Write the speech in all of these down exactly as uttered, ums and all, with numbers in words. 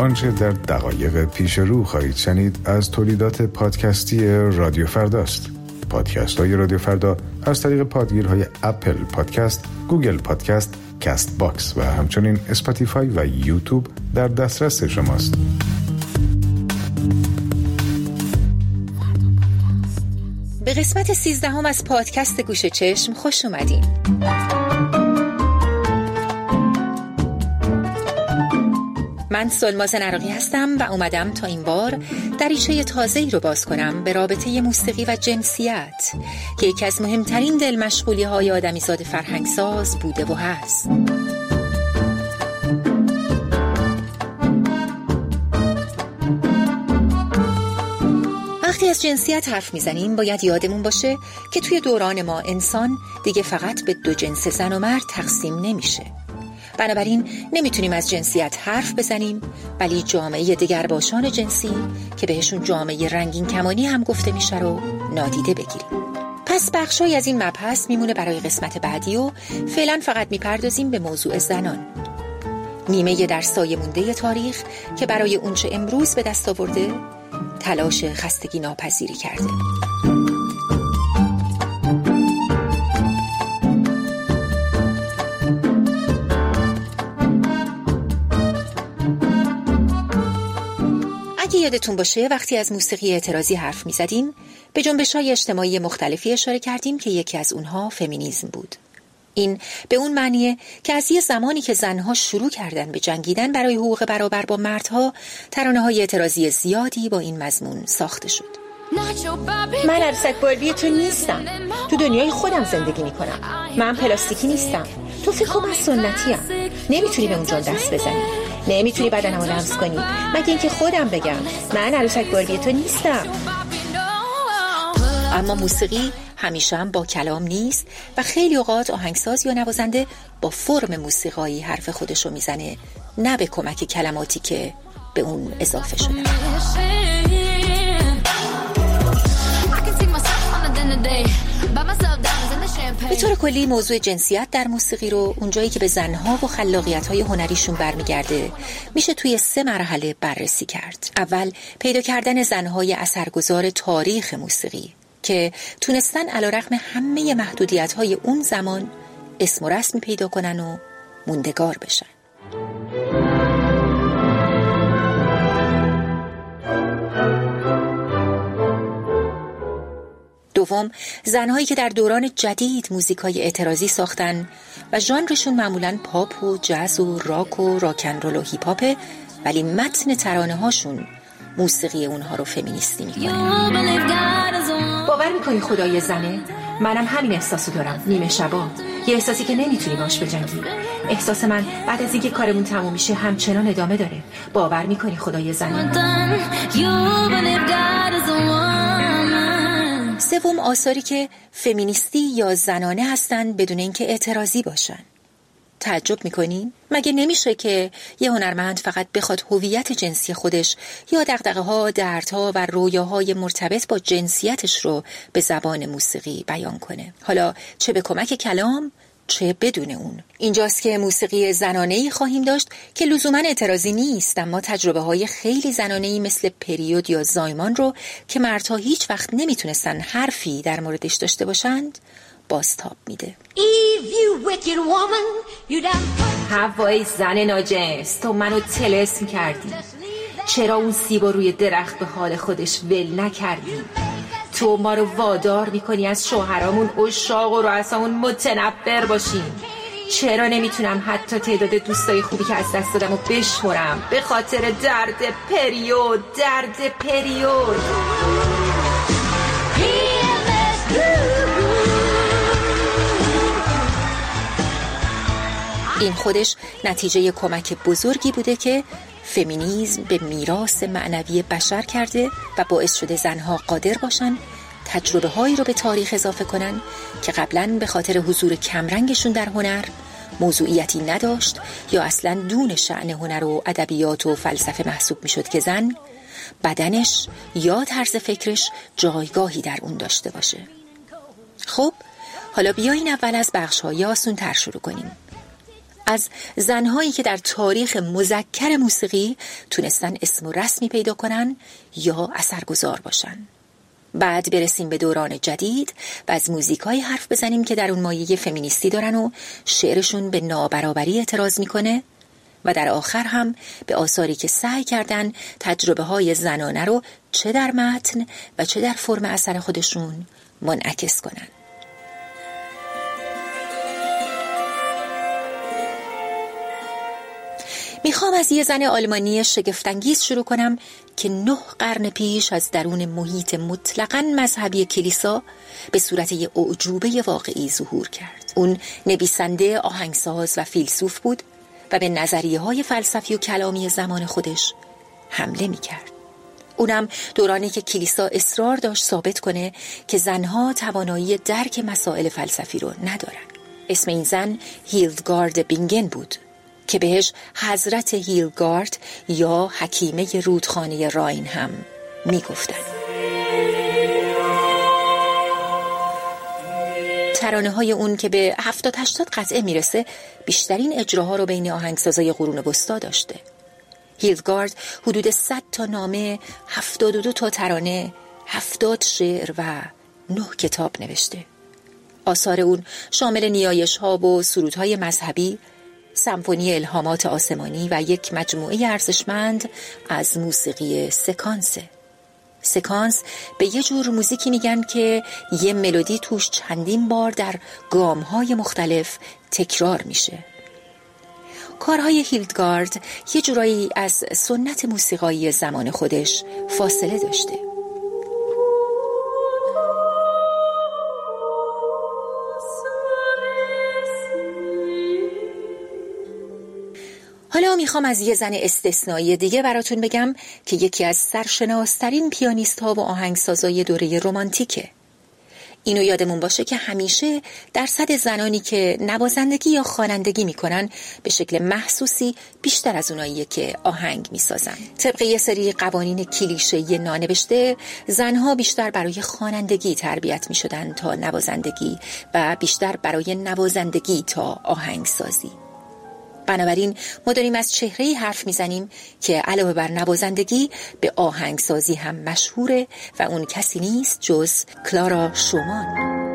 آنچه در دقایق پیش رو خواهید شنید از تولیدات پادکستی رادیو فرداست. پادکست های رادیو فردا از طریق پادگیرهای اپل پادکست، گوگل پادکست، کست باکس و همچنین اسپاتیفای و یوتیوب در دسترس شماست. به قسمت سیزدهم از پادکست گوش چشم خوش اومدین. من سلماز نراقی هستم و اومدم تا این بار دریچه تازه‌ای رو باز کنم به رابطه موسیقی و جنسیت که یکی از مهمترین دل مشغولی های آدمیزاد فرهنگساز بوده و هست. وقتی از جنسیت حرف میزنیم باید یادمون باشه که توی دوران ما انسان دیگه فقط به دو جنس زن و مرد تقسیم نمیشه. بنابراین نمیتونیم از جنسیت حرف بزنیم، ولی جامعه دگرباشان جنسی که بهشون جامعه رنگین کمانی هم گفته میشه رو نادیده بگیریم. پس بخشای از این مبحث میمونه برای قسمت بعدی و فعلا فقط میپردازیم به موضوع زنان. نیمه در سایه مونده تاریخ که برای اونچه امروز به دست آورده تلاش خستگی ناپذیری کرده. اگه یادتون باشه وقتی از موسیقی اعتراضی حرف می زدیم به جنبش‌های اجتماعی مختلفی اشاره کردیم که یکی از اونها فمینیسم بود. این به اون معنیه که از یه زمانی که زنها شروع کردن به جنگیدن برای حقوق برابر با مردها ترانه‌های اعتراضی زیادی با این مضمون ساخته شد. من عروسک باربی تو نیستم، تو دنیای خودم زندگی میکنم. من پلاستیکی نیستم، تو فکر کنم من سنتیم. نمیتونی به اونجا دست بزنی، نمیتونی بدنمو لمس کنی مگه اینکه خودم بگم من عروسک باربی تو نیستم. اما موسیقی همیشه هم با کلام نیست و خیلی اوقات آهنگساز یا نوازنده با فرم موسیقایی حرف خودشو میزنه، نه به کمک کلماتی که به اون اضافه شده. به طور کلی موضوع جنسیت در موسیقی رو اونجایی که به زنها و خلاقیت‌های هنریشون برمیگرده میشه توی سه مرحله بررسی کرد. اول پیدا کردن زنهای اثرگذار تاریخ موسیقی که تونستن علیرغم همه محدودیت‌های اون زمان اسم و رسمی پیدا کنن و موندگار بشن. دوم، زنهایی که در دوران جدید موزیکای اعتراضی ساختن و ژانرشون معمولاً پاپ و جاز و راک و راکن رول و هیپ هاپه، ولی متن ترانه هاشون موسیقی اونها رو فمینیستی میکنه. باور میکنی خدای زنه؟ منم همین احساسو دارم نیمه شبا، یه احساسی که نمیتونی باش بجنگی. احساس من بعد از اینکه کارمون تموم میشه همچنان ادامه داره. باور میکنی خدای زنه؟ سوم، آثاری که فمینیستی یا زنانه هستن بدون اینکه اعتراضی باشن. تعجب میکنین؟ مگه نمیشه که یه هنرمند فقط بخواد هویت جنسی خودش یا دغدغه‌ها، دردها و رویاهای مرتبط با جنسیتش رو به زبان موسیقی بیان کنه؟ حالا چه به کمک کلام چه بدون اون. اینجاست که موسیقی زنانه‌ای خواهیم داشت که لزوماً اعتراضی نیست، اما تجربه‌های خیلی زنانه‌ای مثل پریود یا زایمان رو که مردها هیچ وقت نمیتونستن حرفی در موردش داشته باشند بازتاب میده. هوای زن ناجنس، تو منو طلسم کردی. چرا اون سیبا روی درخت به حال خودش ول نکردی؟ تو ما رو وادار میکنی از شوهرامون عشاق و رؤسامون متنفر باشیم. چرا نمیتونم حتی تعداد دوستای خوبی که از دست دادم رو بشمرم به خاطر درد پریود؟ درد پریود این خودش نتیجه کمک بزرگی بوده که فمینیسم به میراث معنوی بشر کرده و باعث شده زنها قادر باشن تجربه هایی رو به تاریخ اضافه کنن که قبلا به خاطر حضور کمرنگشون در هنر موضوعیتی نداشت یا اصلا دون شأن هنر و ادبیات و فلسفه محسوب میشد که زن بدنش یا طرز فکرش جایگاهی در اون داشته باشه. خب حالا بیاین اول از بخش‌های آسون تر شروع کنیم. از زنهایی که در تاریخ مذکر موسیقی تونستن اسم و رسمی پیدا کنن یا اثرگذار باشن. بعد برسیم به دوران جدید و از موزیکایی حرف بزنیم که در اون مایه فمینیستی دارن و شعرشون به نابرابری اعتراض میکنه و در آخر هم به آثاری که سعی کردن تجربه های زنانه رو چه در متن و چه در فرم اثر خودشون منعکس کنن. میخوام از یه زن آلمانی شگفت‌انگیز شروع کنم که نه قرن پیش از درون محیط مطلقاً مذهبی کلیسا به صورت یه اعجوبه واقعی ظهور کرد. اون نویسنده، آهنگساز و فیلسوف بود و به نظریه‌های فلسفی و کلامی زمان خودش حمله میکرد. اونم دورانی که کلیسا اصرار داشت ثابت کنه که زنها توانایی درک مسائل فلسفی رو ندارن. اسم این زن هیلدگارد بینگن بود که بهش حضرت هیلدگارد یا حکیمه رودخانه راین هم میگفتن. ترانه های اون که به هفتاد هشتاد قطعه میرسه بیشترین اجراها رو بین آهنگسازای قرون وسطا داشته. هیلدگارد حدود صد تا نامه، هفتاد و دو تا ترانه، هفتاد شعر و نه کتاب نوشته. آثار اون شامل نیایش ها و سرودهای مذهبی، سمفونی الهامات آسمانی و یک مجموعه ارزشمند از موسیقی سکانسه. سکانس به یه جور موزیکی میگن که یه ملودی توش چندین بار در گام‌های مختلف تکرار میشه. کارهای هیلدگارد یه جورایی از سنت موسیقایی زمان خودش فاصله داشته. حالا میخوام از یه زن استثنایی دیگه براتون بگم که یکی از سرشناسترین پیانیست ها و آهنگسازای دوره رمانتیکه. اینو یادمون باشه که همیشه درصد زنانی که نوازندگی یا خوانندگی میکنن به شکل محسوسی بیشتر از اوناییه که آهنگ میسازن. طبق یه سری قوانین کلیشه‌ای نانوشته، زنها بیشتر برای خوانندگی تربیت میشدن تا نوازندگی و بیشتر برای نوازندگی تا آهنگسازی. بنابراین ما داریم از چهره‌ای حرف میزنیم که علاوه بر نوازندگی به آهنگسازی هم مشهوره و اون کسی نیست جز کلارا شومان.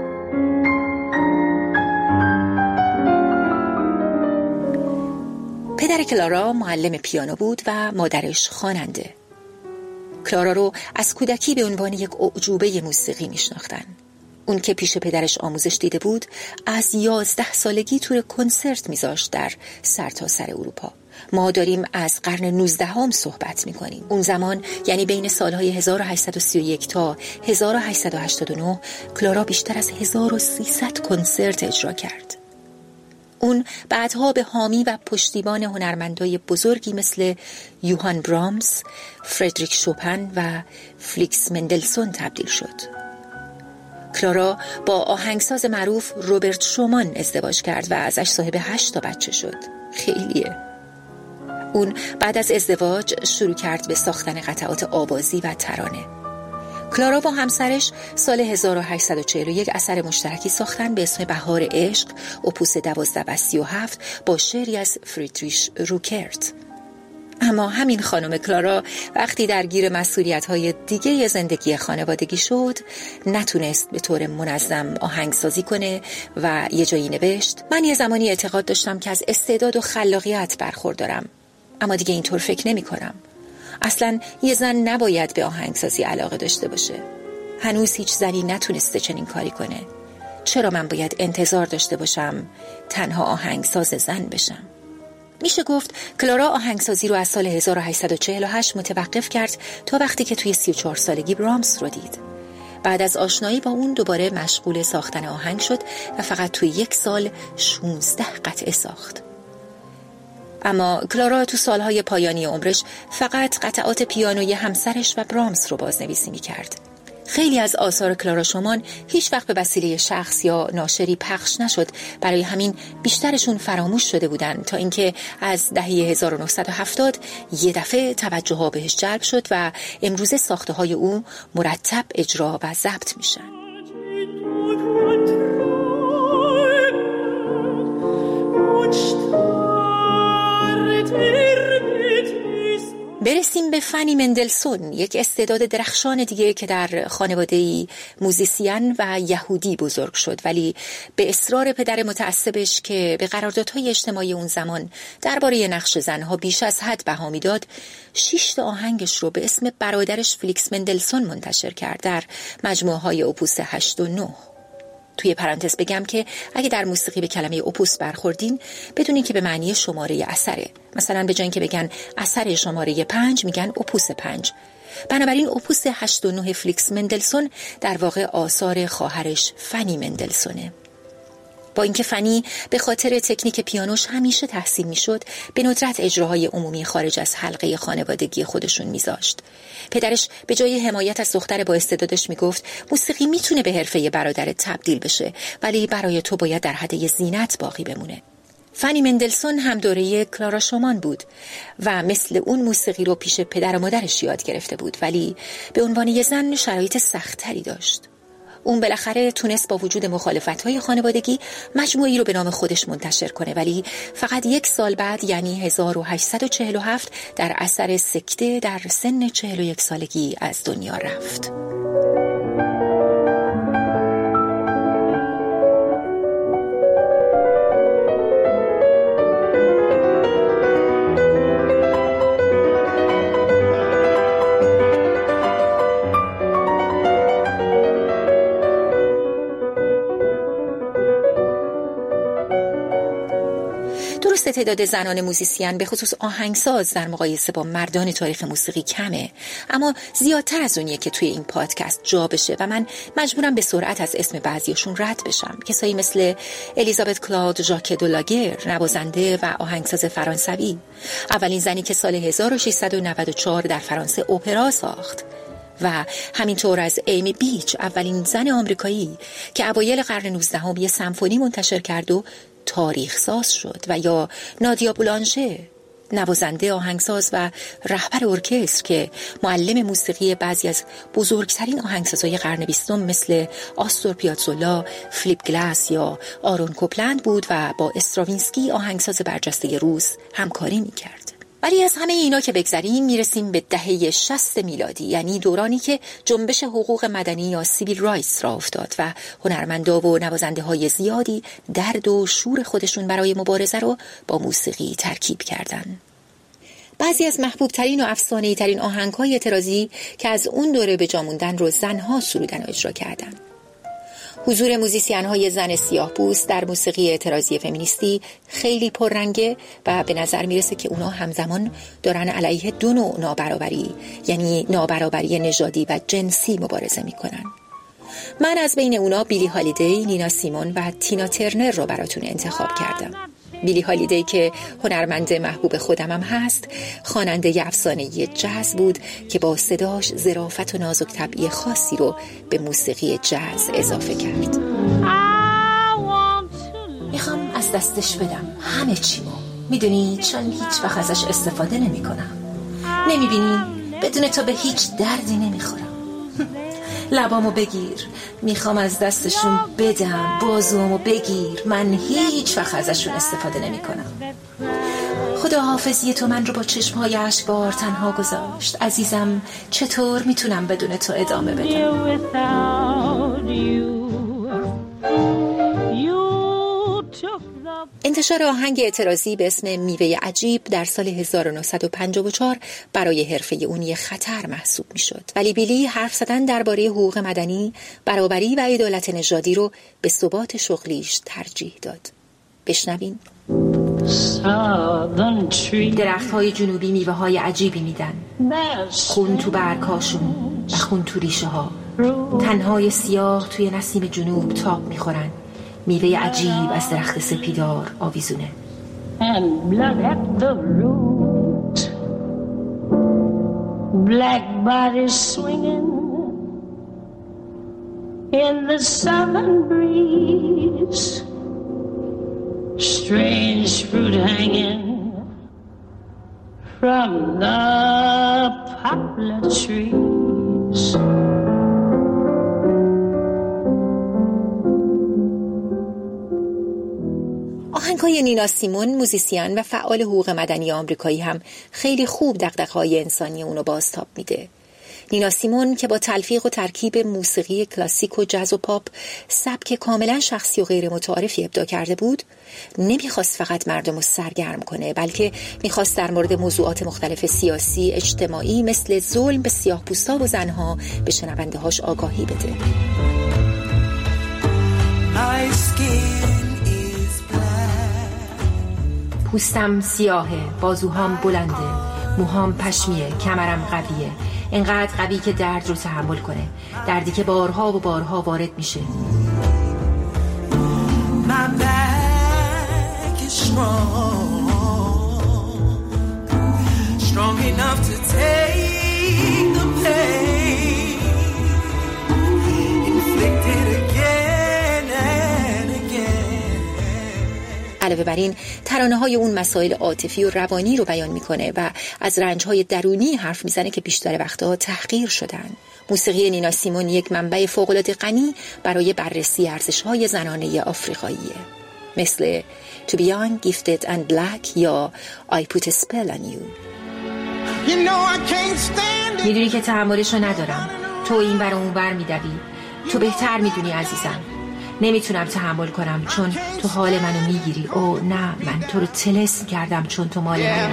پدر کلارا معلم پیانو بود و مادرش خواننده. کلارا رو از کودکی به عنوان یک اعجوبه موسیقی میشناختن. اون که پیش پدرش آموزش دیده بود از یازده سالگی تور کنسرت میذاشت در سرتاسر سر اروپا. ما داریم از قرن نوزدهم صحبت میکنیم. اون زمان یعنی بین سالهای هزار و هشتصد و سی و یک تا هزار و هشتصد و هشتاد و نه کلارا بیشتر از هزار و سیصد کنسرت اجرا کرد. اون بعدها به حامی و پشتیبان هنرمندای بزرگی مثل یوهان برامز، فردریک شوپن و فلیکس مندلسون تبدیل شد. کلارا با آهنگساز معروف روبرت شومان ازدواج کرد و ازش صاحب هشت تا بچه شد. خیلیه. اون بعد از ازدواج شروع کرد به ساختن قطعات آوازی و ترانه. کلارا با همسرش سال هزار و هشتصد و چهل و یک اثر مشترکی ساختن به اسم بهار عشق، اپوس دوازده و سی و هفت با شعری از فریدریش روکرت. اما همین خانم کلارا وقتی درگیر مسئولیت‌های دیگه زندگی خانوادگی شد نتونست به طور منظم آهنگسازی کنه و یه جایی نوشت: من یه زمانی اعتقاد داشتم که از استعداد و خلاقیت برخوردارم، اما دیگه اینطور فکر نمی کنم. اصلاً یه زن نباید به آهنگسازی علاقه داشته باشه. هنوز هیچ زنی نتونسته چنین کاری کنه. چرا من باید انتظار داشته باشم تنها آهنگساز زن بشم؟ میشه گفت کلارا آهنگسازی رو از سال هزار و هشتصد و چهل و هشت متوقف کرد تا وقتی که توی سی و چهار سالگی برامز رو دید. بعد از آشنایی با اون دوباره مشغول ساختن آهنگ شد و فقط توی یک سال شانزده قطعه ساخت. اما کلارا تو سالهای پایانی عمرش فقط قطعات پیانوی همسرش و برامز رو بازنویسی می‌کرد. خیلی از آثار کلارا شومان هیچ وقت به وسیله شخص یا ناشری پخش نشد، برای همین بیشترشون فراموش شده بودن تا اینکه از دهه هزار و نهصد و هفتاد یه دفعه توجه ها بهش جلب شد و امروزه ساخته های او مرتب اجرا و ضبط میشن. Watched برسیم به فنی مندلسون، یک استعداد درخشان دیگه که در خانواده‌ای موزیسین و یهودی بزرگ شد، ولی به اصرار پدر متعصبش که به قراردادهای اجتماعی اون زمان درباره نقش زنها بیش از حد بها میداد، شش تا آهنگش رو به اسم برادرش فلیکس مندلسون منتشر کرد در مجموعه‌های اپوس هشت و نه. توی پرانتز بگم که اگه در موسیقی به کلمه اپوس برخوردین بدونین که به معنی شماره اثره. مثلا به جای اینکه بگن اثر شماره پنج میگن اپوس پنج. بنابراین اپوس هشت و نه فلیکس مندلسون در واقع آثار خواهرش فنی مندلسونه. با اینکه فنی به خاطر تکنیک پیانوش همیشه تحسین میشد، به ندرت اجراهای عمومی خارج از حلقه خانوادگی خودشون میذاشت. پدرش به جای حمایت از دختر با استعدادش میگفت موسیقی میتونه به حرفه برادرت تبدیل بشه، ولی برای تو باید در حد زینت باقی بمونه. فنی مندلسون هم دوره کلارا شومان بود و مثل اون موسیقی رو پیش پدر و مادرش یاد گرفته بود، ولی به عنوان یه زن شرایط سخت‌تری داشت. اون بالاخره تونست با وجود مخالفت‌های خانوادگی مجموعه‌ای رو به نام خودش منتشر کنه، ولی فقط یک سال بعد یعنی هزار و هشتصد و چهل و هفت در اثر سکته در سن چهل و یک سالگی از دنیا رفت. درست تعداد زنان موزیسین به خصوص آهنگساز در مقایسه با مردان تاریخ موسیقی کمه، اما زیادتر از اونیه که توی این پادکست جا بشه و من مجبورم به سرعت از اسم بعضیاشون رد بشم. کسایی مثل الیزابت کلاود ژاک دو لاگر، نوازنده و آهنگساز فرانسوی، اولین زنی که سال هزار و ششصد و نود و چهار در فرانسه اپرا ساخت، و همینطور از ایمی بیچ، اولین زن آمریکایی که اوایل قرن نوزدهم یه سمفونی منتشر کرد و تاریخ ساز شد، و یا نادیا بولانژه، نوازنده، آهنگساز و رهبر ارکستر که معلم موسیقی بعضی از بزرگترین آهنگسازهای قرن بیستم مثل آستور پیازولا، فلیپ گلاس یا آرون کوپلند بود و با استراوینسکی آهنگساز برجسته روس همکاری میکرد. ولی از همه اینا که بگذریم میرسیم به دهه شصت میلادی، یعنی دورانی که جنبش حقوق مدنی یا سیویل رایتس را افتاد و هنرمندا و نوازنده های زیادی درد و شور خودشون برای مبارزه رو با موسیقی ترکیب کردن. بعضی از محبوب ترین و افسانه‌ای ترین آهنگ‌های اعتراضی که از اون دوره به جا موندن رو زنها سرودن و اجرا کردن. حضور موزیسین‌های زن سیاه‌پوست در موسیقی اعتراضی فمینیستی خیلی پررنگه و به نظر میرسه که اونا همزمان دارن علیه دو نوع نابرابری، یعنی نابرابری نژادی و جنسی مبارزه میکنن. من از بین اونا بیلی هالیدی، نینا سیمون و تینا ترنر رو براتون انتخاب کردم. بیلی هالیدی که هنرمند محبوب خودم هم هست، خواننده افسانه‌ای جاز بود که با صداش ظرافت و نازک طبعی خاصی رو به موسیقی جاز اضافه کرد. میخوام از دستش بدم همه چیمو، میدونی، چون هیچ وقت ازش استفاده نمی کنم. نمیبینی؟ بدون تو به هیچ دردی نمیخورم. لبامو بگیر، میخوام از دستشون بدم، بازوامو بگیر، من هیچ وقت ازشون استفاده نمی کنم. خدا حافظی تو من رو با چشمهای اشکبار تنها گذاشت. عزیزم، چطور میتونم بدون تو ادامه بدم؟ انتشار آهنگ اعتراضی به اسم میوه عجیب در سال هزار و نهصد و پنجاه و چهار برای حرفه اون یه خطر محسوب می شد. ولی بیلی حرف زدن درباره حقوق مدنی، برابری و عدالت نژادی رو به ثبات شغلیش ترجیح داد. بشنوین. درخت های جنوبی میوه های عجیبی میدن، خون تو برگهاشون و خون تو ریشه ها. تنهای سیاه توی نسیم جنوب تاب میخورن. میوه عجیب از درخت سپیدار آویزونه. And blood at the root, black bodies swinging in the southern breeze, strange fruit hanging from the poplar trees. آقای نینا سیمون، موزیسین و فعال حقوق مدنی آمریکایی، هم خیلی خوب دغدغه‌های انسانی اونو بازتاب میده. نینا سیمون که با تلفیق و ترکیب موسیقی کلاسیک و جاز و پاپ سبک کاملا شخصی و غیر متعارفی ابداع کرده بود، نمیخواست فقط مردم رو سرگرم کنه، بلکه میخواست در مورد موضوعات مختلف سیاسی، اجتماعی مثل ظلم به سیاه‌پوستا و زنها به شنونده هاش آگاهی بده. پوستم سیاهه، بازوهام بلنده، موهام پشمیه، کمرم قویه، اینقدر قوی که درد رو تحمل کنه، دردی که بارها و بارها وارد میشه. علاوه بر این، ترانه های اون مسائل عاطفی و روانی رو بیان میکنه و از رنج های درونی حرف میزنه که بیشتر وقتها تحقیر شدن. موسیقی نینا سیمون یک منبع فوق‌العاده غنی برای بررسی ارزش های زنانه آفریقاییه، مثل To Be Young, Gifted and Black یا I Put a Spell on You. میدونی که تحملشو ندارم، تو این ور اون ور میدوی، تو بهتر میدونی عزیزم. نمیتونم تحمل کنم چون تو حال منو میگیری. او نه، من تو رو طلسم کردم چون تو مال منی.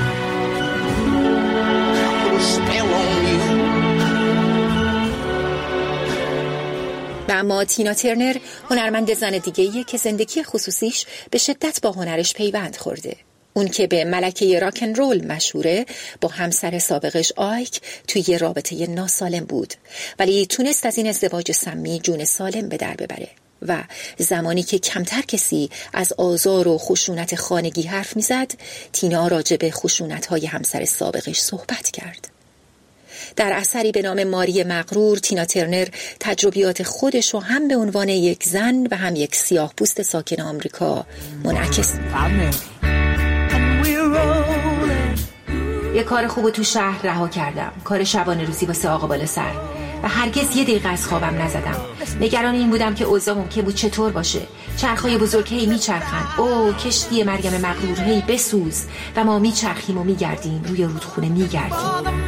و اما تینا ترنر هنرمند زن دیگه‌ایه که زندگی خصوصیش به شدت با هنرش پیوند خورده. اون که به ملکه راکن رول مشهوره، با همسر سابقش آیک توی یه رابطه ناسالم بود، ولی تونست از این ازدواج سمی جون سالم به در ببره. و زمانی که کمتر کسی از آزار و خشونت خانگی حرف میزد، تینا راجع به خشونت‌های همسر سابقش صحبت کرد. در اثری به نام ماری مغرور، تینا ترنر تجربیات خودش رو هم به عنوان یک زن و هم یک سیاه پوست ساکن آمریکا منعکس می‌کنه. یه کار خوبو تو شهر رها کردم، کار شبانه روزی واسه آقا بالا سر، و هرگز یه دقیقه از خوابم نزدم. نگران این بودم که اوضاع ممکن بود چطور باشه. چرخهای بزرگ هی میچرخن، او کشتی مریم مغرور هی بسوز، و ما میچرخیم و میگردیم، روی رودخونه میگردیم.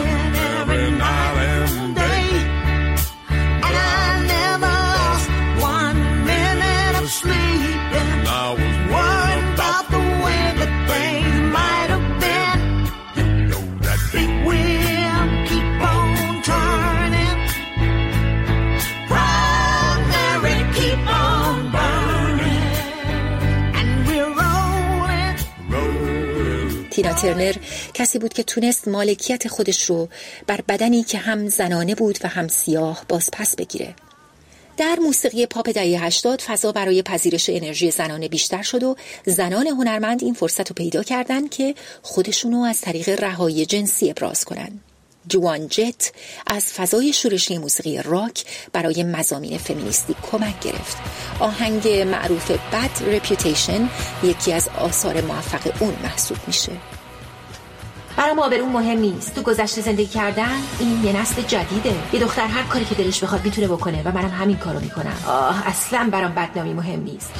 تینا ترنر کسی بود که تونست مالکیت خودش رو بر بدنی که هم زنانه بود و هم سیاه باز پس بگیره. در موسیقی پاپ دهه هشتاد فضا برای پذیرش انرژی زنانه بیشتر شد و زنان هنرمند این فرصت رو پیدا کردن که خودشونو از طریق رهایی جنسی ابراز کنن. جوان جت از فضای شورشی موسیقی راک برای مضامین فمینیستی کمک گرفت. آهنگ معروف Bad Reputation یکی از آثار موفق اون محسوب میشه. برام آبرون مهم نیست، تو گذشته زندگی کردن این یه نسل جدیده. یه دختر هر کاری که دلش بخواد میتونه بکنه و منم همین کارو میکنم. آه اصلا برام بدنامی مهم نیست.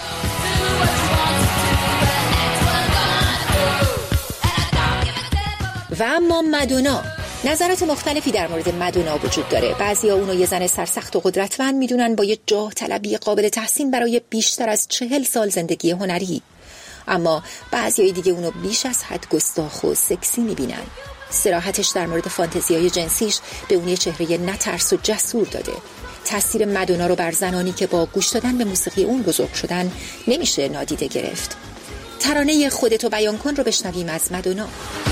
و اما مادونا، نظرات مختلفی در مورد مادونا وجود داره. بعضیا اونو یه زن سرسخت و قدرتمند میدونن با یه جاه طلبی قابل تحسین برای بیشتر از چهل سال زندگی هنری، اما بعضیای دیگه اونو بیش از حد گستاخ و سکسی میبینن. صراحتش در مورد فانتزیای جنسیش به اون یه چهره نترس و جسور داده. تاثیر مادونا رو بر زنانی که با گوش دادن به موسیقی اون بزرگ شدن نمیشه نادیده گرفت. ترانه خودتو بیان کن رو بشنویم از مادونا.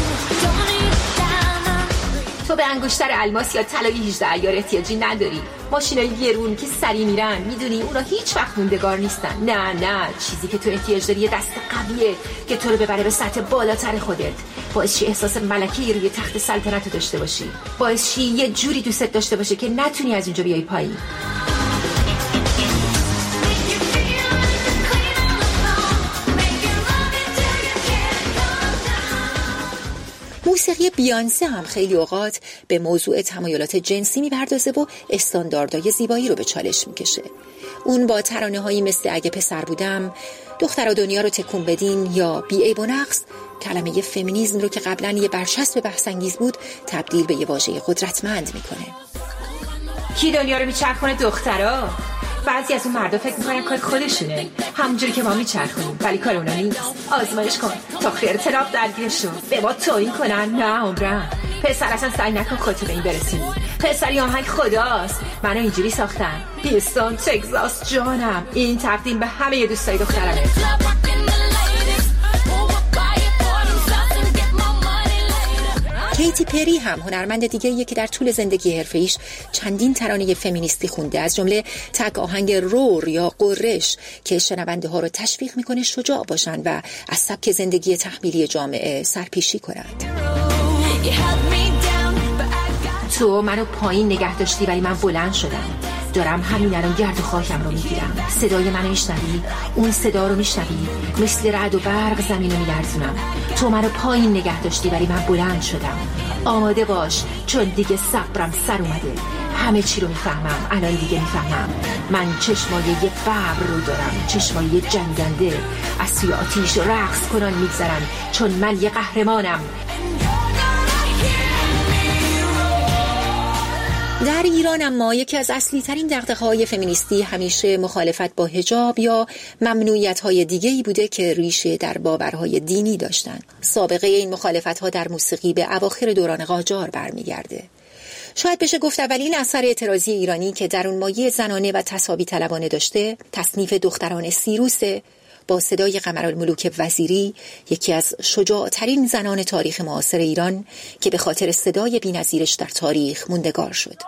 تو به انگشتر الماس یا طلای هجده عیار احتیاجی نداری. ماشینای گرون که سری میرن، میدونی اونا هیچ وقت موندگار نیستن. نه نه، چیزی که تو احتیاج داری یه دست قویه که تو رو ببره به سطح بالاتر خودت. باعث شی احساس ملکه‌ای روی تخت سلطنت داشته باشی. باعث شی یه جوری دوست داشته باشه که نتونی از اینجا بیای پایین. موسیقی بیانسه هم خیلی اوقات به موضوع تمایلات جنسی میپردازه و استانداردهای زیبایی رو به چالش میکشه. اون با ترانه‌هایی مثل اگه پسر بودم، دخترا دنیا رو تکون بدین یا بی عیب و نقص کلمه فمینیسم رو که قبلا یه برچسب بحث‌انگیز بود تبدیل به یه واژه قدرتمند میکنه. کی دنیا رو میچرخونه؟ دخترا. بعضی از اون مردا فکر میکنن کار خودشونه، همونجوری که ما میچرخونیم، ولی کار اونا نیست. آزمایش کن تا خیرت راب درگیرشون به ما توهین کنن. نه عمرم پسر اصلا سعی نکن خودتو به این برسونی. پسری آهنگ خداست، منو اینجوری ساختن. هیوستون تگزاس جانم، این تقدیم به همه دوستای دخترمه. کیتی پری هم هنرمند دیگه‌ایه که در طول زندگی حرفه‌ایش چندین ترانه فمینیستی خونده، از جمله تک آهنگ رور یا قرش که شنونده ها رو تشویق میکنه شجاع باشن و از سبک زندگی تحمیلی جامعه سرپیشی کنند. تو منو پایین نگه داشتی ولی من بلند شدم. دارم همین الان گرد و خاکم رو میگیرم. صدای منو میشنوی؟ اون صدا رو میشنوی؟ مثل رعد و برق زمین رو میلرزونم. تو منو پایین نگه داشتی ولی من بلند شدم. آماده باش چون دیگه صبرم سر اومده. همه چی رو میفهمم، الان دیگه میفهمم. من چشمای یه ببر رو دارم، چشمای یه جنگنده از توی آتیش رقص کنان میگذرن، چون من یه قهرمانم. در ایران اما یکی از اصلی ترین دغدغه‌های فمینیستی همیشه مخالفت با حجاب یا ممنوعیت‌های دیگه‌ای بوده که ریشه در باورهای دینی داشتند. سابقه این مخالفت‌ها در موسیقی به اواخر دوران قاجار برمیگرده. شاید بشه گفت اولین اثر اعتراضی ایرانی که در اون مایه زنانه و تصابی طلبانه داشته، تصنیف دختران سیروسه با صدای قمرالملوک وزیری، یکی از شجاع‌ترین زنان تاریخ معاصر ایران که به خاطر صدای بی‌نظیرش در تاریخ موندگار شد.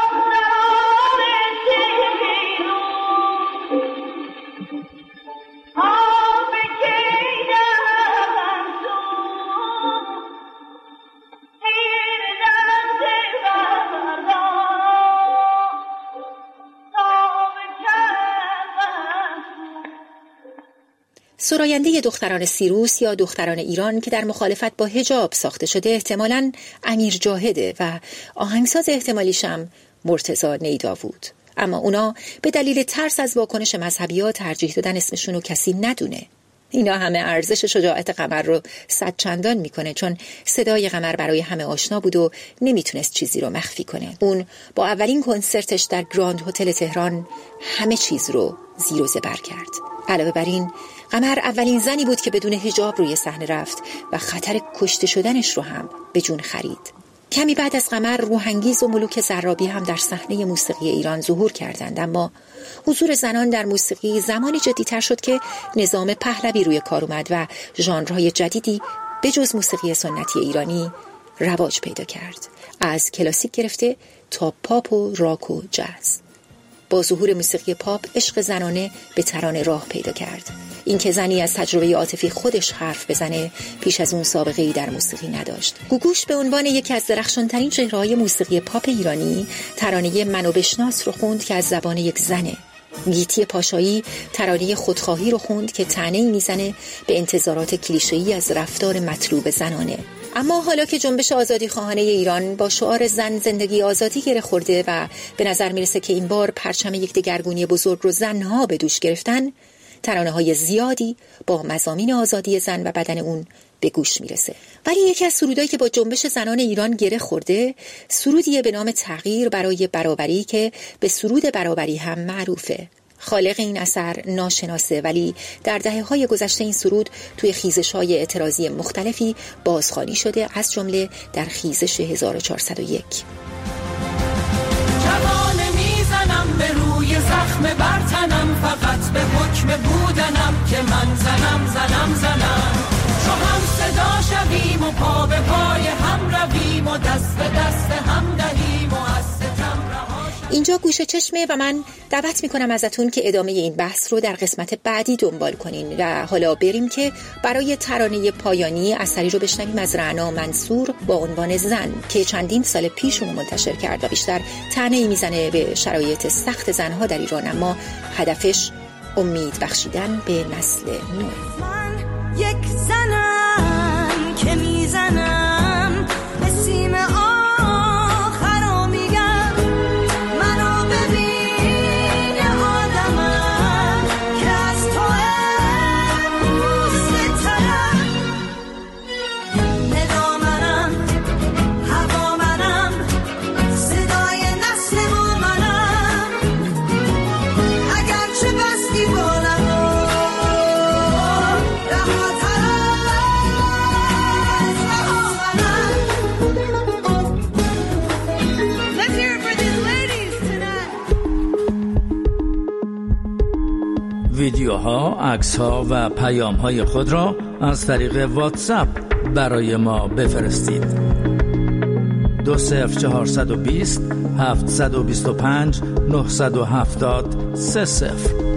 سراینده دختران سیروس یا دختران ایران که در مخالفت با حجاب ساخته شده احتمالاً امیر جاهده و آهنگساز احتمالیشم مرتضی نیداوود. اما اونا به دلیل ترس از واکنش مذهبی‌ها ترجیح دادن اسمشون رو کسی ندونه. اینا همه ارزش شجاعت قمر رو صد چندان میکنه، چون صدای قمر برای همه آشنا بود و نمیتونست چیزی رو مخفی کنه. اون با اولین کنسرتش در گراند هتل تهران همه چیز رو زیر و زبر کرد. علاوه بر این، قمر اولین زنی بود که بدون حجاب روی صحنه رفت و خطر کشته شدنش رو هم به جون خرید. کمی بعد از قمر روحانگیز و ملوک زرابی هم در صحنه موسیقی ایران ظهور کردند، اما حضور زنان در موسیقی زمانی جدی‌تر شد که نظام پهلوی روی کار اومد و ژانرهای جدیدی به جز موسیقی سنتی ایرانی رواج پیدا کرد، از کلاسیک گرفته تا پاپ و راک و جاز. با ظهور موسیقی پاپ عشق زنانه به ترانه راه پیدا کرد. اینکه زنی از تجربه عاطفی خودش حرف بزنه پیش از اون سابقه‌ای در موسیقی نداشت. گوگوش به عنوان یکی از درخشان‌ترین چهره‌های موسیقی پاپ ایرانی ترانه منو بشناس رو خوند که از زبان یک زنه. گیتی پاشایی ترانه خودخواهی رو خوند که طعنه‌ای میزنه به انتظارات کلیشه‌ای از رفتار مطلوب زنانه. اما حالا که جنبش آزادی خواهانه ایران با شعار زن زندگی آزادی گره خورده و به نظر میرسه که این بار پرچم یک دگرگونی بزرگ رو زنها به دوش گرفتن، ترانه‌های زیادی با مضامین آزادی زن و بدن اون به گوش میرسه. ولی یکی از سرودایی که با جنبش زنان ایران گره خورده، سرودیه به نام تغییر برای برابری که به سرود برابری هم معروفه. خالق این اثر ناشناسه، ولی در دهه‌های گذشته این سرود توی خیزش‌های اعتراضی مختلفی بازخوانی شده، از جمله در خیزش هزار و چهارصد و یک. جوانه میزنم به روی زخم برتنم، فقط به حکم بودنم که من زنم زنم زنم. چو هم صدا شویم و پا به پای هم رویم و دست به دست هم دهیم و از ستم رها. اینجا گوشه چشمه و من دعوت میکنم ازتون که ادامه این بحث رو در قسمت بعدی دنبال کنین و حالا بریم که برای ترانه پایانی اثری رو بشنویم از رعنا منصور با عنوان زن که چندین سال پیش اون منتشر کرد و بیشتر طعنه‌ای میزنه به شرایط سخت زنها در ایران، اما هدفش امید بخشیدن به نسل نو. من یک زنم که میزنم ویدیوها، عکس‌ها و پیام‌های خود را از طریق واتساپ برای ما بفرستید. دو صفر چهارصد و بیست هفتصد و بیست و پنج نهصد و هفتاد سه صفر.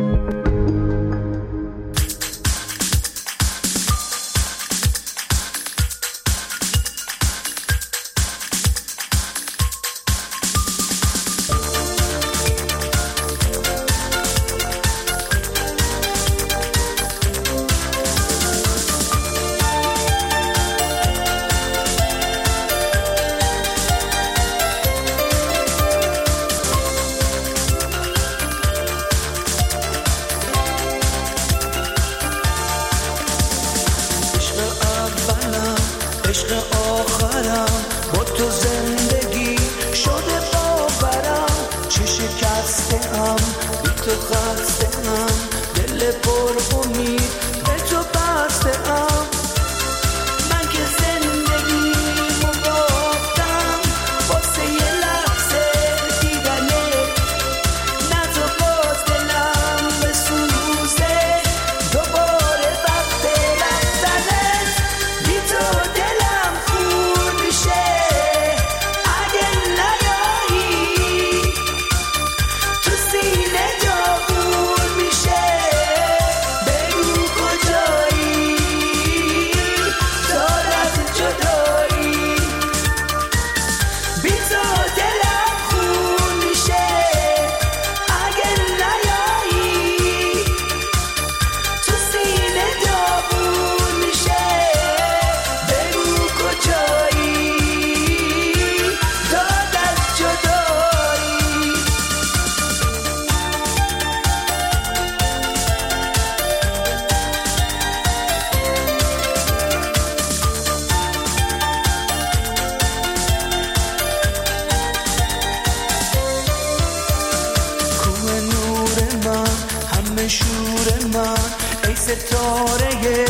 ستاره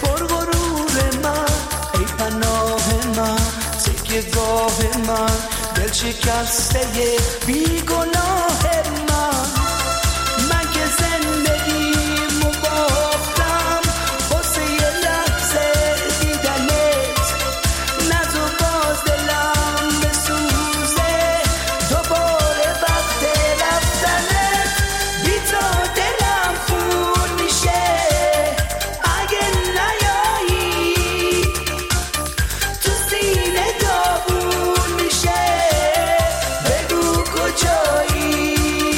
پرغرور من، ای پناه من، تکیه‌گاه من، دل شکسته بیگناه من. من که زندگیمو باختم واسه یه لحظه دیدنت، نزو باز دلم بسوزه دوباره وقت رفتنت. بی تو دلم خون میشه اگه نیایی، تو سینه داغون میشه بگو کجایی،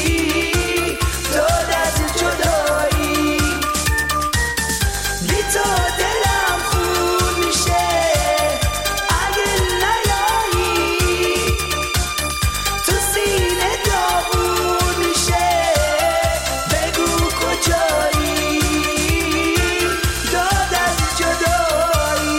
داد از جدایی. بی تو دلم خون میشه اگه نیایی، تو سینه داغون میشه بگو کجایی، داد از جدایی.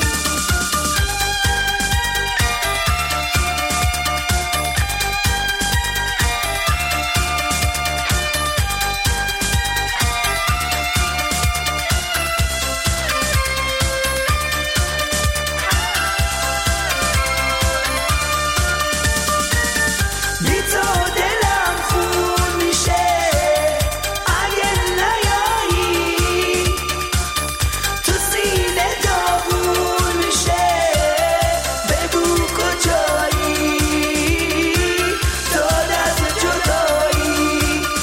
بی تو دلم خون میشه اگه نیایی، تو سینه داغون میشه بگو کجایی، داد از جدایی.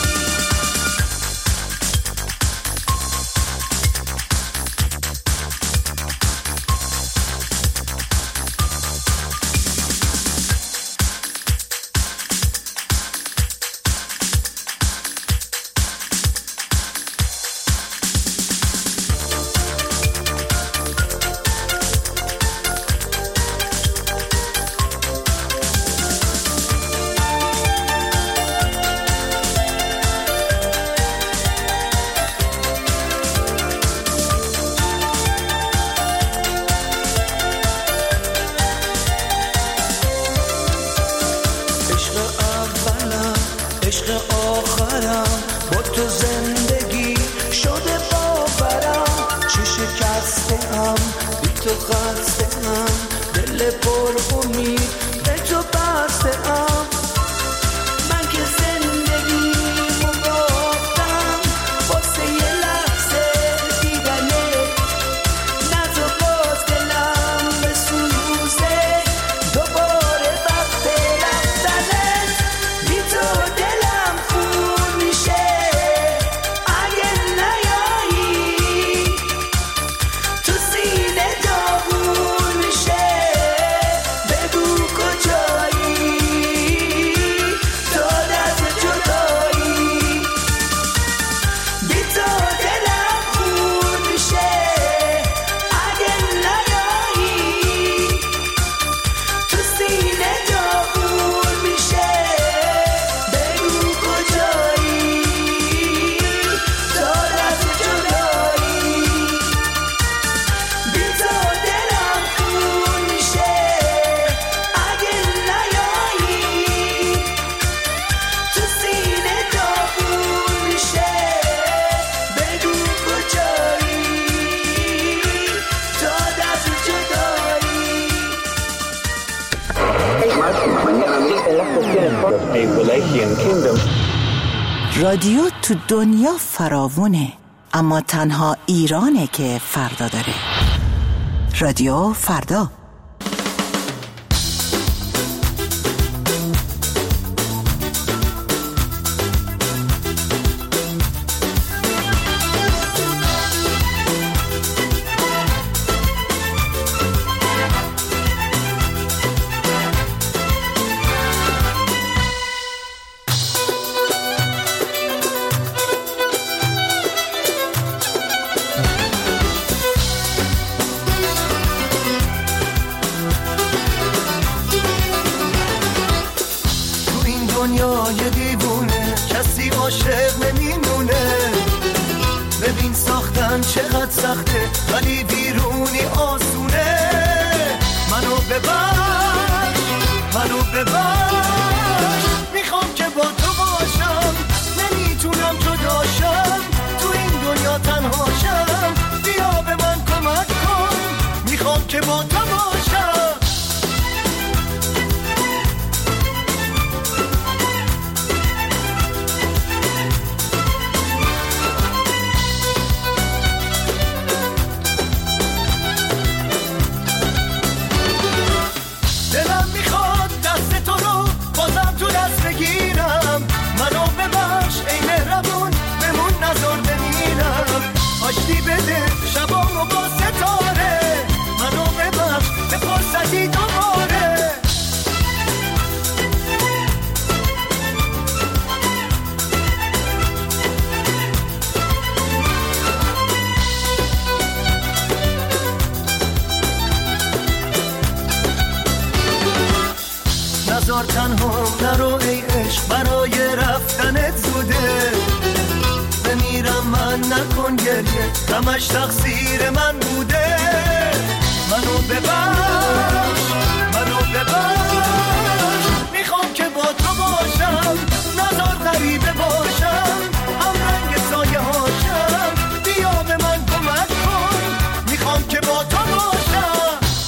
عشق اولم، عشق آخرم، با تو زندگی شده باورم. چه شکسته ام، بی تو خسته ام، دل پر امید به تو بسته ام. من که زندگیمو باختم رادیو تو دنیا فراوونه، اما تنها ایرانه که فردا داره. رادیو فردا. دنیای دیوونه کسی عاشق نمیمونه. ببین ساختن چقدر سخته ولی بیرونی آسونه. منو ببخش منو ببخش، میخوام که با تو باشم، نمیتونم جداشم، تو این دنیا تنهاشم. بیا به من کمک کن، میخوام که با تو باشم. منو ببخش ای مهربون، بمون نظر بمیرم. آشتی بده شبامو با ستاره، منو ببخش به فرصتی دوباره. نظر تنها نرو ای عشق، برای رفتنت زوده. بمیرم من نکن گریه، همش تقصیر من بوده. منو ببخش منو ببخش، میخوام که با تو باشم، نظر غریبه باشم، هم رنگ سایه هاشم. بیا به من کمک کن، میخوام که با تو باشم.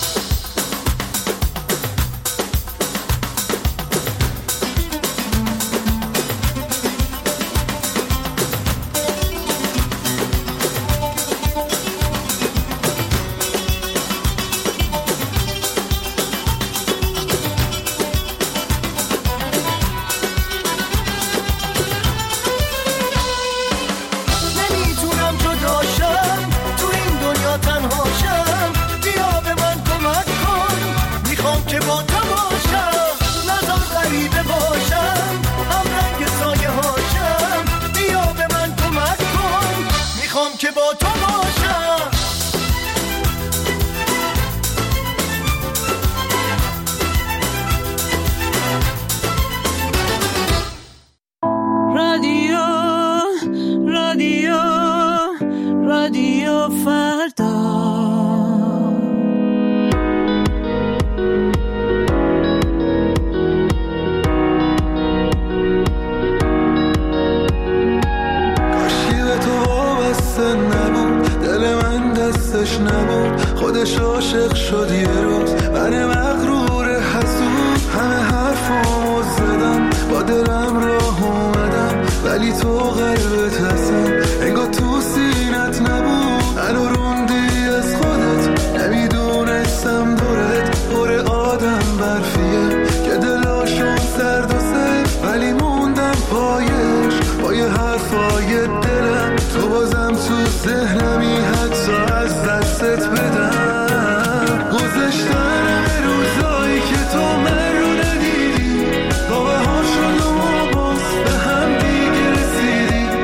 که با تو باشم. رادیو رادیو رادیو فردا. نبود خودش عاشق شد یه روز، من مغرور حسود همه حرفامو زدم، با دلم راه اومدم ولی تو قلبت هستم. انگار تو سینت نبود، منو روندی از خودت، نمیدونستم دورت پر آدم برفیه که دلاشون سرد و سرد، ولی موندم پایش پای حرفای دلم. تو بازم تو ذهنمی حتی از دستت بدم. گذشتن روزایی که تو من رو ندیدی، با بهار شد و ما باز به هم دیگه رسیدی.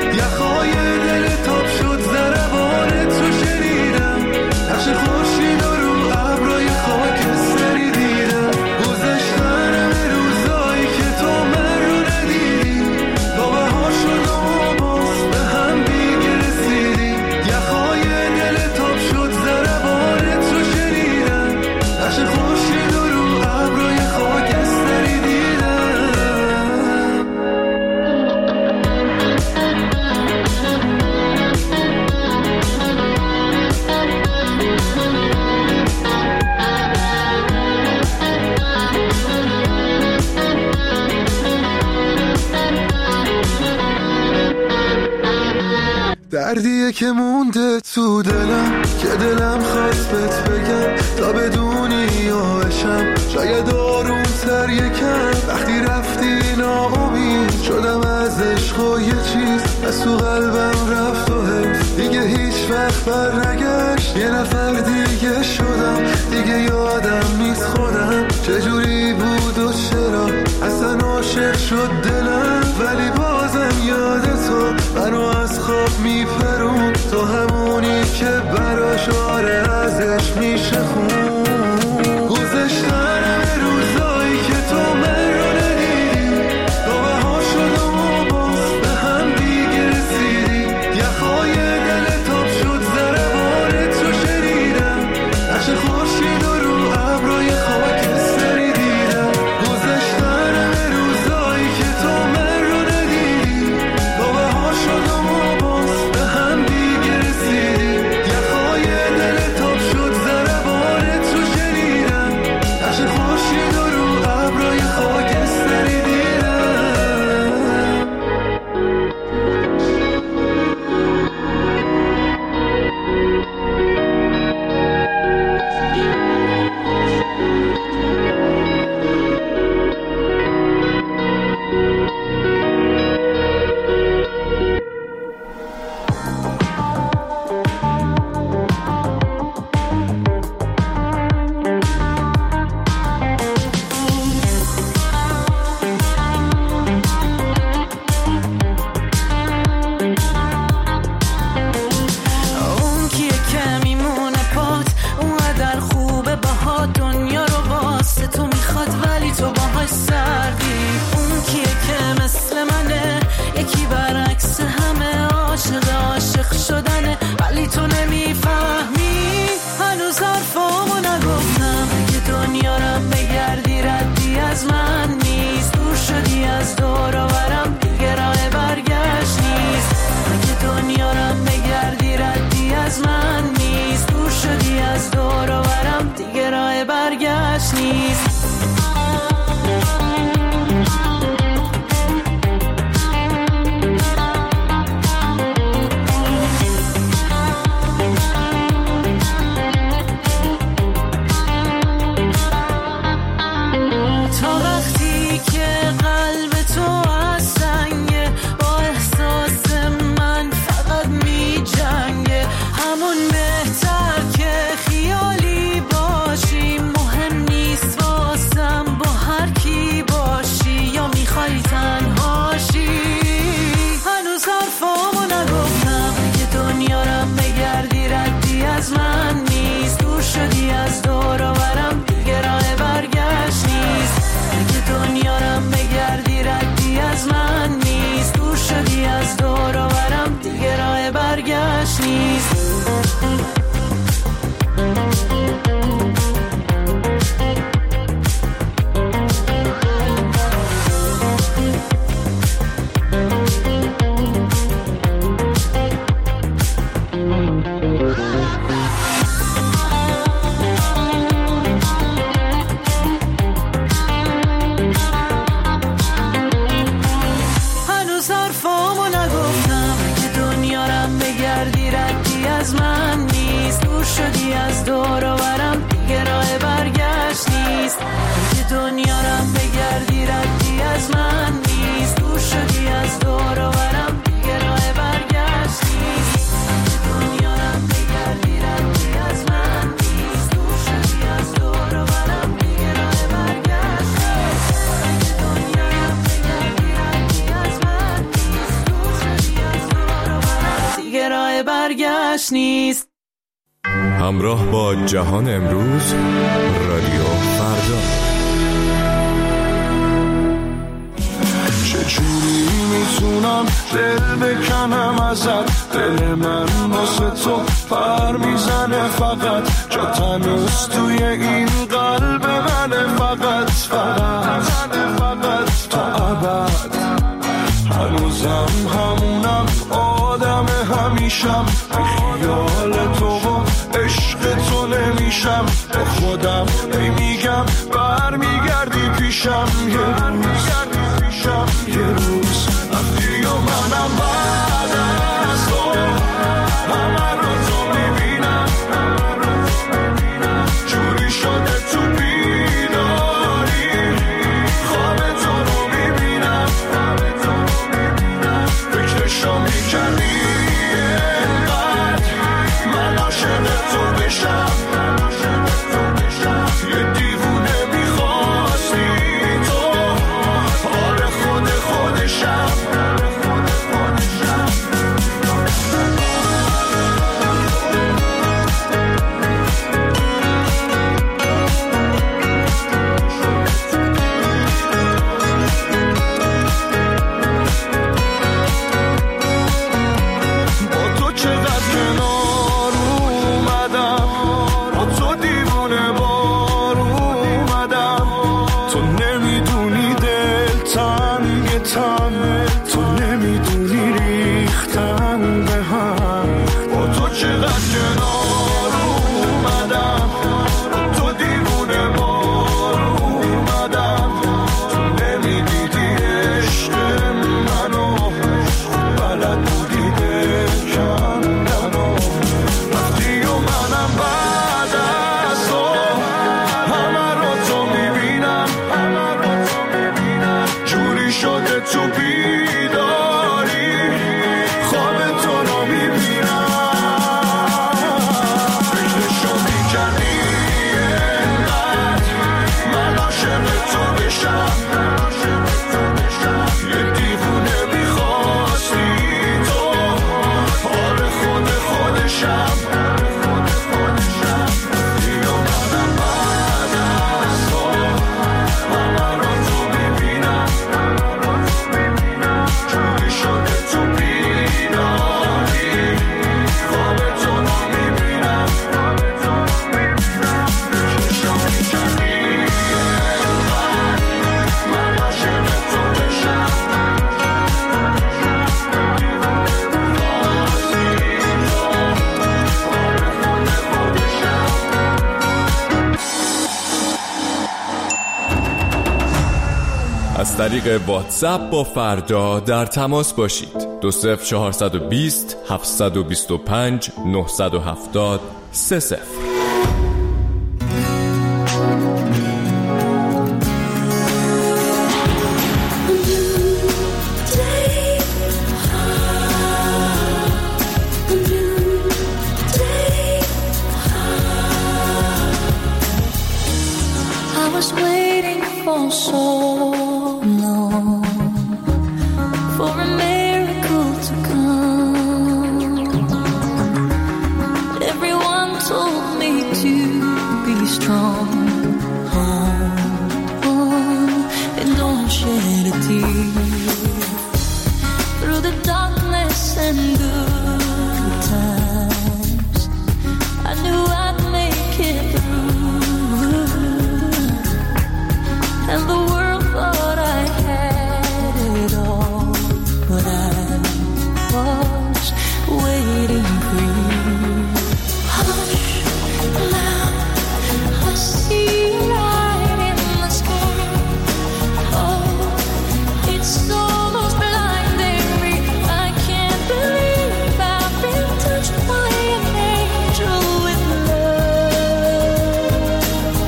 دردیه که مونده تو دلم که دلم خواست بهت بگم تا بدونی یاشم شاید آروم تر یکم وقتی رفتی ناامید شدم از عشق و یه چیز از تو قلبم رفت و حیف دیگه هیچ وقت بر نگشت یه نفر دیگه شدم دیگه یادم نیست خودم چجوری بود و چرا اصلا عاشق شد دلم ولی بازم یاد تو منو از خواب میپرون تو همونی که براش آره ازش میشه خون گذشتن روزایی که تو من رو ندیدی تو بها شدم و باز به هم دیگه رسیدی یخهای دل تاب شد ضربان تو شنیدم نقش خورشید و رو ابرای خاکستری دیدم گذشتن روزایی که تو من رو ندیدی تو بها شدم و باز به هم دیگه رسیدی یخهای دل تاب شد ضربان تو شنیدم نقش خورشید و رو ابرای خاکستری دیدم اون کیه که میمونه پات اونقدر خوبه باها دنیا رو واسه تو میخواد ولی تو باهاش سردی اون کیه که مثل منه یکی برعکس همه عاشق عاشق شدنه ولی تو نمیفهمی هنوز حرفامو نگفتم اگه دنیا رو بگردی ردی از من نیست دور شدی از دور و برم دیگه راه برگشت نیست اگه دنیا رو بگردی ردی از من نیست دور شدی از دور و برم دیگه راه برگشت نیست تا وقتی که قلب تو از سنگه با احساس من فقط می جنگه همون بهتر که خیالی باشی مهم نیست واسم با هر کی باشی یا میخوای تنهاشی هنوز حرفامو نگفتم اگه دنیا رو بگردی ردی از من نیست دور شدی از دور و برم دیگه راه برگشت نیست اگه دنیا رو بگردی ردی از من نیست دور شدی از دور و برم دیگه راه برگشت نیست هنوز حرفامو نگفتم اگه دنیا رو بگردی ردی از من نیست دور شدی از دور و برم دیگه راه برگشت نیست اگه دنیا رو بگردی ردی از من نیست دور شدی از دور و برم دیگه راه برگشت نیست اگه دنیا رو بگردی ردی از من نیست دور شدی از دور و برم دیگه راه برگشت نیست اگه دنیا رو بگردی ردی از من نیست دور شدی از دور و برم دیگه راه برگشت نیست همراه با جهان امروز رادیو فردا چجوری میتونم دل بکنم ازت دل من واسه تو پر میزنه فقط جا تنوز توی این قلب منه فقط فقط فقط تا ابد هنوزم همونم آدم همیشم بی خیال تو و عشق تو نمیشم با خودم نمیگم برمیگردی پیشم یه روز یه روز وقتی و منم بعد از تو تو نمیدونی ریختن به هم. با تو چقدر کنار اومدم، تو دیوونه بار اومدم. تو نمیدیدی عشق منو، بلد بودی بکندنو. وقتی و منم بعد از تو همه رو تو میبینم، جوری شده تو بیداری خواب تو رو میبینم. فکرشو میکردی انقدر من عاشق تو بشم، یه دیوونه میخواستی تو، حال خود خودشم. دیو منم بعد از تو همه رو تو میبینم، جوری شده تو بیداری خواب تو رو میبینم. فکرشو میکردی انقدر من عاشق تو بشم، از طریق واتساپ با فردا در تماس باشید. دو صفر چهارصد و بیست هفتصد و بیست و پنج نهصد و هفتاد سه صفر. I was waiting for so long for a miracle to come. Everyone told me to be strong. Hold on and don't shed a tear. Through the darkness and good times, I knew I'd make it through. And the world thought I had it all, but I was waiting for you. Hush, now I see a light in the sky. Oh, it's almost blinding me. I can't believe I've been touched by an angel with love.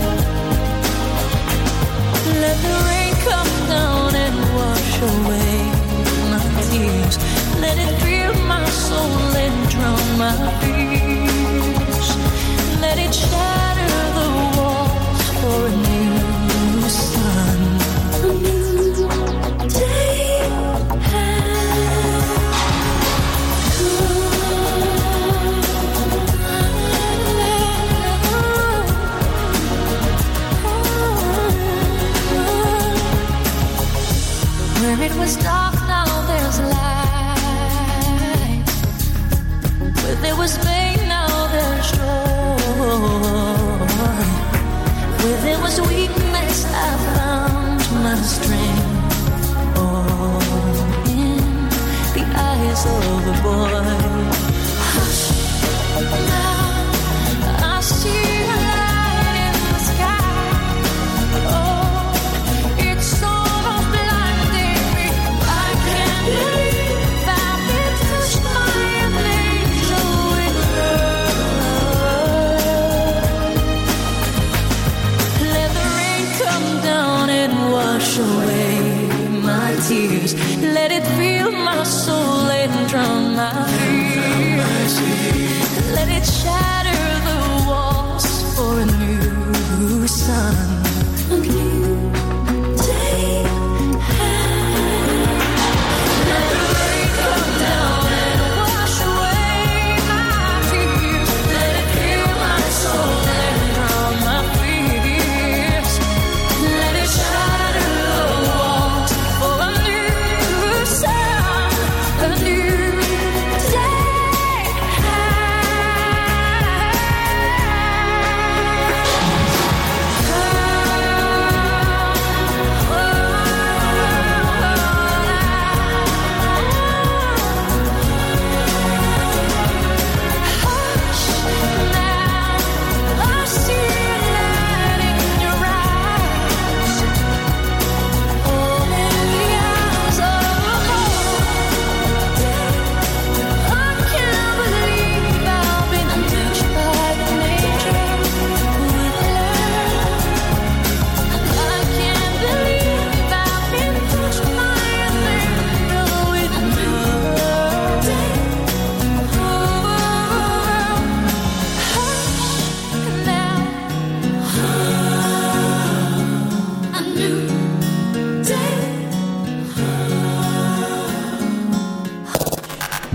Let the rain come down and wash away my tears. Let it fill my soul and drown my fears. Let it shatter the walls for a new sun. A new day where it was dark, now there's light. Where there was pain, now there's joy. Where there was weakness, I found my strength. All in the eyes of a boy. Hush, now I see a light in the sky. Oh, it's almost blinding me. I can't believe I've been touched by an angel with love. Let the rain come down and wash away my tears. Let it fill my soul and drown my fears. Let it shatter the walls for a new sun. A new day. Let the rain come down and wash away my tears. Let it fill my soul and drown my fears. Let it shatter the walls for a new sun. A new day.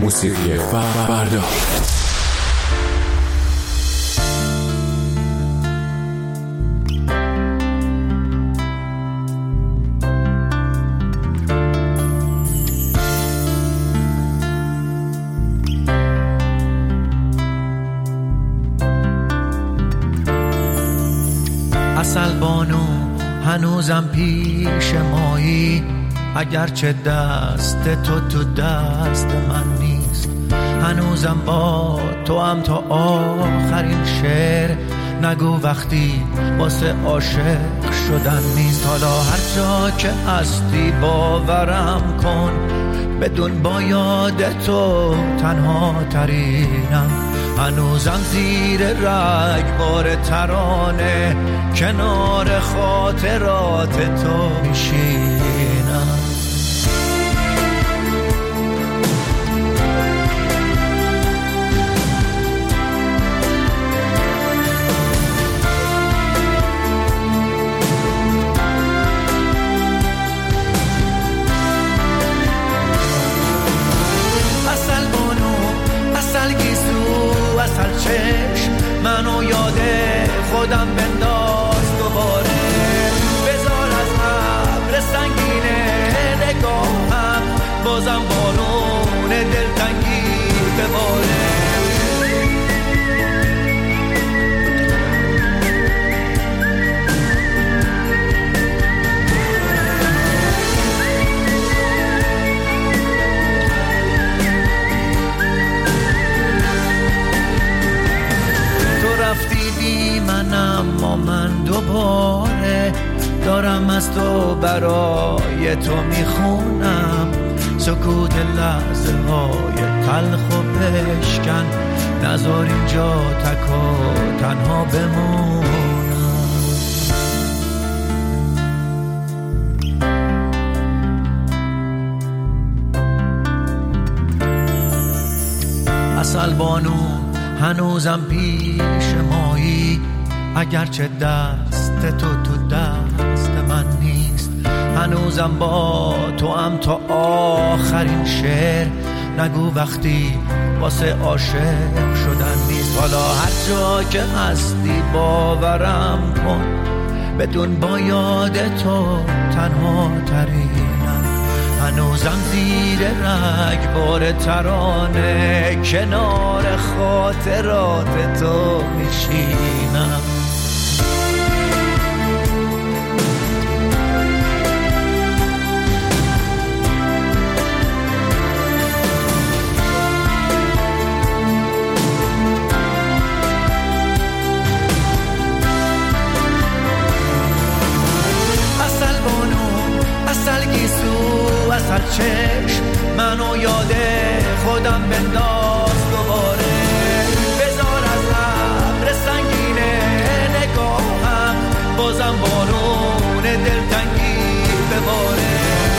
موسیقی فردا. عسل بانو هنوزم پیش مایی، اگرچه دست تو تو دست من نیست. هنوزم با تو هم تا آخرین شعر، نگو وقتی واسه عاشق شدن نیست. حالا هر جا که هستی باورم کن، بدون با یاد تو تنها ترینم. هنوزم زیر رگبار ترانه، کنار خاطرات تو میشینم. اصل بانو، اصل گیسو، اصل چشم، منو یاده خودم بنداز دوباره. بذار از ابر سنگینه نگاهم، بازم بارون دلتنگی بباره. رفتی بی من اما من دوباره دارم از تو برای تو میخونم. سکوت لحظه های تلخ و بشکن، نذار اینجا تک و تنها بمونم. عسل بانو هنوزم پیش مایی، اگرچه دست تو تو دست من نیست. هنوزم با تو هم تا آخرین شعر، نگو وقتی واسه عاشق شدن نیست. حالا هر جا که هستی باورم کن، بدون با یاد تو تنها ترینم. هنوزم زیر رگبار ترانه، کنار خاطرات تو میشینم. اصل بانو، اصل گیسو، اصل چشم، منو یاده خودم بنداز دوباره. بذار از ابر سنگینه نگاهم، بازم بارون دلتنگی بباره.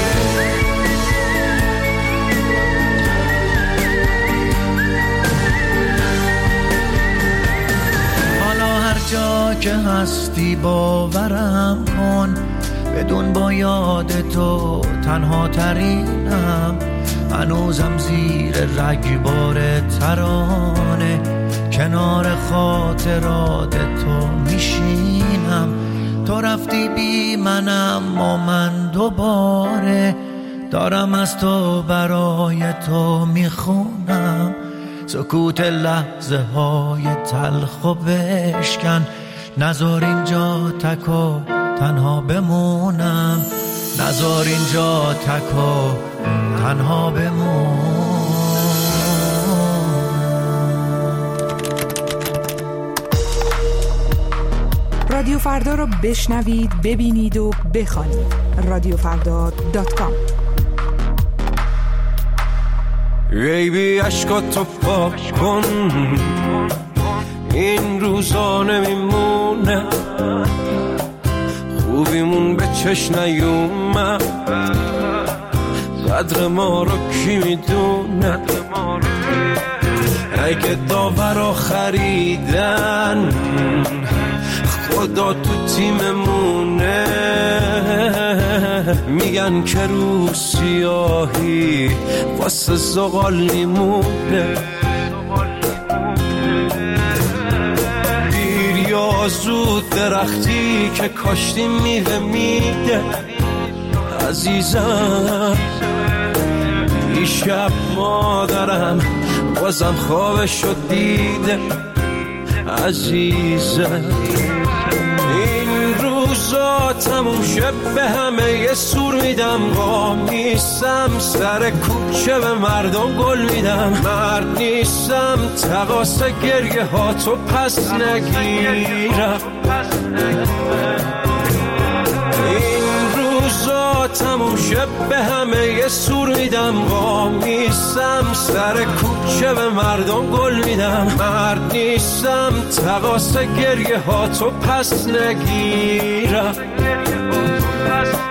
حالا هر جا که هستی باورم کن، بدون با یاد تو تنها ترینم. هنوزم زیر رگبار ترانه، کنار خاطرات تو میشینم. تو رفتی بی منم اما من دوباره دارم از تو برای تو میخونم. سکوت لحظه های تلخ و بشکن، نذار اینجا تک و تنها بمونم. نذار اینجا تک و تنها بمونم. رادیو فردا رو بشنوید، ببینید و بخوانید. رادیو فردا دات کام. بیبی عشقاتو پاک کن، این روزا نمیمونه. خوبیمون به چشم نیومد، قدر ما رو کی میدونه. اگه داورا خریدن خدا تو تیممونه. میگن که رو سیاهی واسه زغال میمونه. دیر یا زود درختی که کاشتی میوه میده. عزیزم این شب مادرم بازم خوابشو دیده. عزیزم این روزا تموم شب به همه یه سور میدم. قام نیستم سر کوچه به مردم گل میدم. مرد نیستم تقاس گریه ها تو پس نگیرم. روزا تموم شب به همه یه سور میدم. قام نیستم سر کوچه به مردم گل میدم. مرد نیستم تقاس گریه ها تو پس نگیرم.